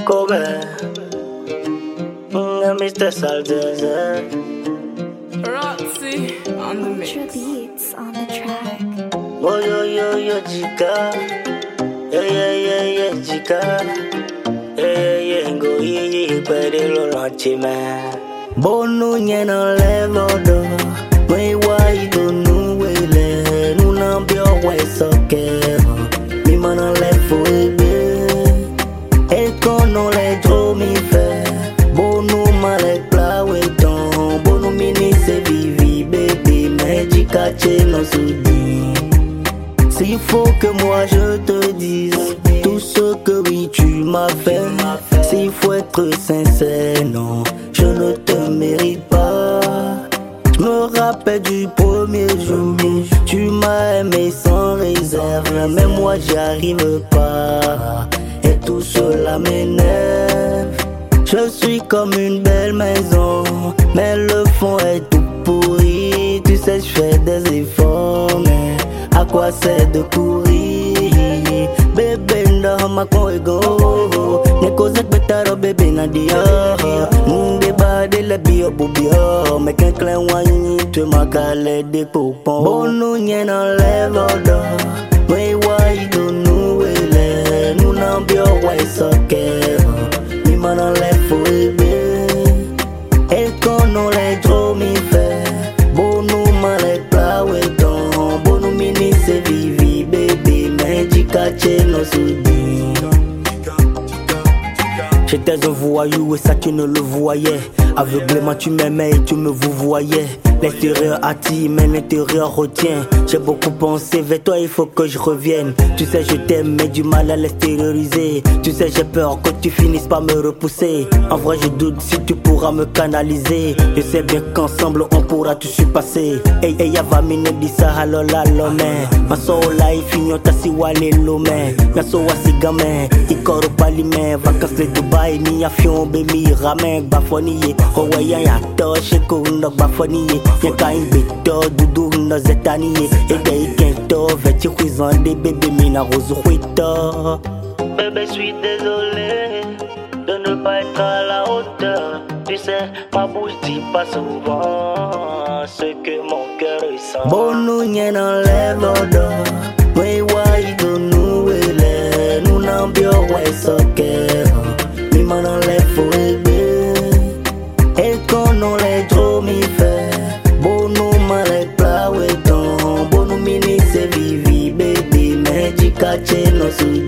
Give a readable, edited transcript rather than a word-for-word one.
Kobe, Mr. Salters. Roxy on the mix. Ultra beats on the track. Oh yo, Jika. Yeah, Jika. Yeah, go pede lo lanche man. Bonu nyena levodo. Mwe wai do nu wele. Nu nambio wai soke. Mi mana lefo ebe. Ekono le dro mi fe. Bonu male plawe ton. Bonu mini se vivi bébé. Mais Jika che no soudi. S'il faut que moi je te dise tout ce que oui tu m'as fait. S'il faut être sincère, non, je ne te mérite pas. Je me rappelle du premier jour, tu m'as aimé sans réserve. Mais moi j'y arrive pas, et tout cela m'énerve. Je suis comme une belle maison, mais le fond est tout pourri. Tu sais je fais des efforts, mais à quoi c'est de courir? Bébé ndo mako ego Neko zek betaro bébé nadia Munde bade le bio bubio Meken klen wanyi tu makale de poupon Bonu nyen enlève odo Mwe wai do nou ele Nou nan bio wai soke Mi man enlève fo ebe El kono le dro mi fe Bonu male plawe ton Bonu mini se vivi bébé Mais Jika che no soudi. J'étais un voyou et ça tu ne le voyais. Aveuglément tu m'aimais et tu me vous voyais. L'extérieur attire mais l'intérieur retient. J'ai beaucoup pensé vers toi, il faut que je revienne. Tu sais je t'aime mais du mal à l'extérioriser. Tu sais j'ai peur que tu finisses par me repousser. En vrai je doute si tu pourras me canaliser. Je sais bien qu'ensemble on pourra tout surpasser. Hey yava mine disa halola lome. Maso life finyo tasi wale lome. Naso wasi game. Ikoro palime. Vacances le Dubai ni avion be mi ramen. Bafoniye. Hawaii ya toshe kundok bafoniye. Yaka imbeto dudu no zetaniye. Ege ikento veti huizande bébé mina rose huito. Bébé suis désolé de ne pas être à la hauteur. Tu sais ma bouche dit pas souvent ce que mon cœur ressent. Bonu nyen enlève odo. Mwe wai do nou ele. Nou nan bio wai soke. Mi man enlève fo ebe. El kono le dro mi fe. Bonu male plawe ton. Bonu mini se vivi bébé. Mais Jika che no soudi.